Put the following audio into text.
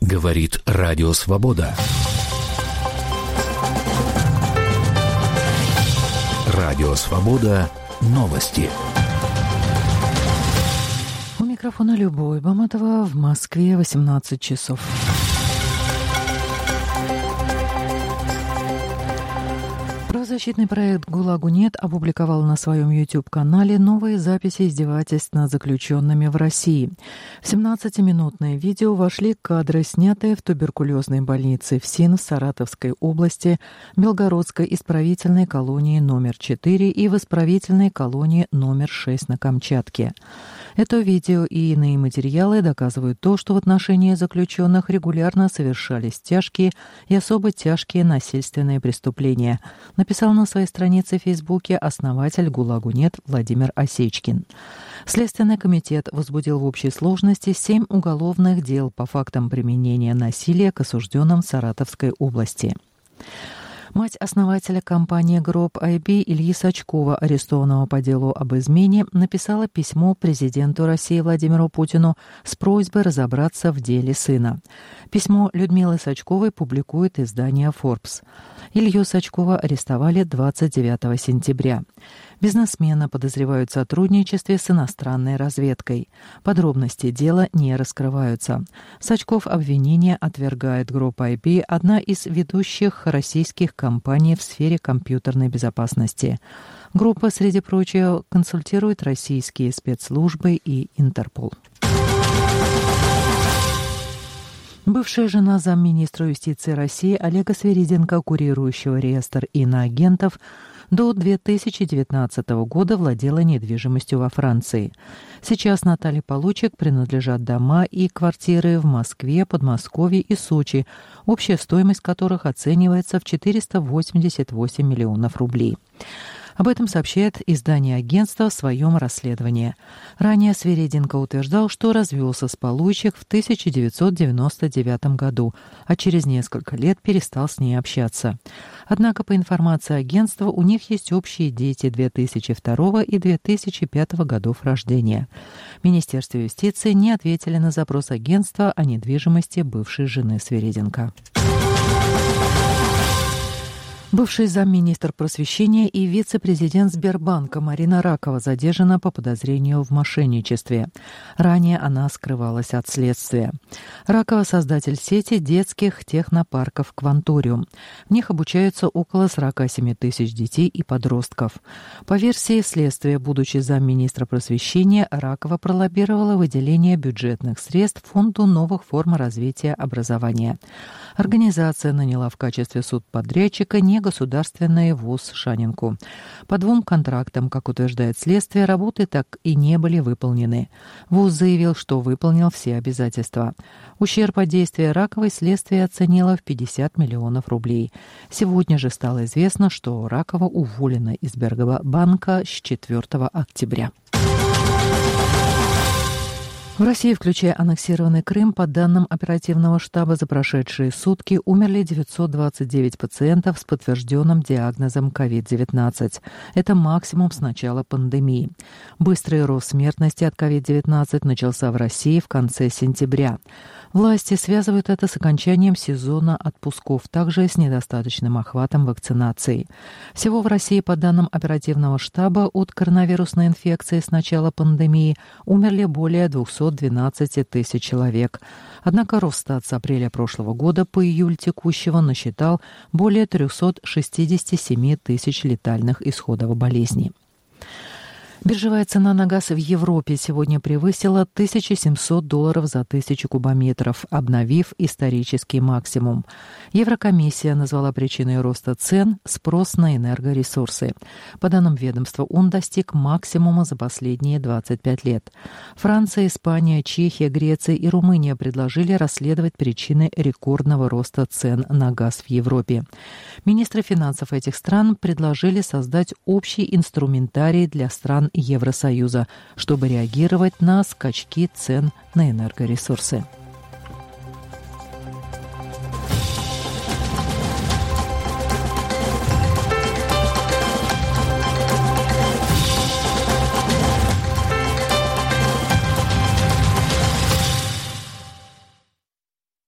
Говорит Радио Свобода. Радио Свобода. Новости. У микрофона Любовь Баматова. В Москве 18 часов. Правозащитный проект «ГУЛАГу нет» опубликовал на своем YouTube-канале новые записи издевательств над заключенными в России. В 17-минутное видео вошли кадры, снятые в туберкулезной больнице ФСИН в Саратовской области, Белгородской исправительной колонии номер 4 и в исправительной колонии номер 6 на Камчатке. Это видео и иные материалы доказывают то, что в отношении заключенных регулярно совершались тяжкие и особо тяжкие насильственные преступления, написал на своей странице в Фейсбуке основатель «ГУЛАГу нет» Владимир Осечкин. Следственный комитет возбудил в общей сложности 7 уголовных дел по фактам применения насилия к осужденным в Саратовской области. Мать основателя компании Group IB Ильи Сачкова, арестованного по делу об измене, написала письмо президенту России Владимиру Путину с просьбой разобраться в деле сына. Письмо Людмилы Сачковой публикует издание Forbes. Илью Сачкова арестовали 29 сентября. Бизнесмена подозревают в сотрудничестве с иностранной разведкой. Подробности дела не раскрываются. Сачков обвинение отвергает. Group IB – одна из ведущих российских компаний в сфере компьютерной безопасности. Группа, среди прочего, консультирует российские спецслужбы и Интерпол. Бывшая жена замминистра юстиции России Олега Свириденко, курирующего реестр иноагентов, до 2019 года владела недвижимостью во Франции. Сейчас Наталье Получек принадлежат дома и квартиры в Москве, Подмосковье и Сочи, общая стоимость которых оценивается в 488 миллионов рублей. Об этом сообщает издание агентства в своем расследовании. Ранее Свириденко утверждал, что развелся с Получек в 1999 году, а через несколько лет перестал с ней общаться. Однако, по информации агентства, у них есть общие дети 2002 и 2005 годов рождения. Министерство юстиции не ответили на запрос агентства о недвижимости бывшей жены Свириденко. Бывший замминистра просвещения и вице-президент Сбербанка Марина Ракова задержана по подозрению в мошенничестве. Ранее она скрывалась от следствия. Ракова – создатель сети детских технопарков «Кванториум». В них обучаются около 47 тысяч детей и подростков. По версии следствия, будучи замминистра просвещения, Ракова пролоббировала выделение бюджетных средств Фонду новых форм развития образования. Организация наняла в качестве субподрядчика негосударственный вуз «Шанинку». По 2 контрактам, как утверждает следствие, работы так и не были выполнены. Вуз заявил, что выполнил все обязательства. Ущерб от действия Раковой следствие оценило в 50 миллионов рублей. Сегодня же стало известно, что Ракова уволена из Сбербанка с 4 октября. В России, включая аннексированный Крым, по данным оперативного штаба, за прошедшие сутки умерли 929 пациентов с подтвержденным диагнозом COVID-19. Это максимум с начала пандемии. Быстрый рост смертности от COVID-19 начался в России в конце сентября. Власти связывают это с окончанием сезона отпусков, также с недостаточным охватом вакцинации. Всего в России, по данным оперативного штаба, от коронавирусной инфекции с начала пандемии умерли более 212 тысяч человек. Однако Росстат с апреля прошлого года по июль текущего насчитал более 367 тысяч летальных исходов болезни. Биржевая цена на газ в Европе сегодня превысила $1700 за 1000 кубометров, обновив исторический максимум. Еврокомиссия назвала причиной роста цен спрос на энергоресурсы. По данным ведомства, он достиг максимума за последние 25 лет. Франция, Испания, Чехия, Греция и Румыния предложили расследовать причины рекордного роста цен на газ в Европе. Министры финансов этих стран предложили создать общий инструментарий для стран Евросоюза, чтобы реагировать на скачки цен на энергоресурсы.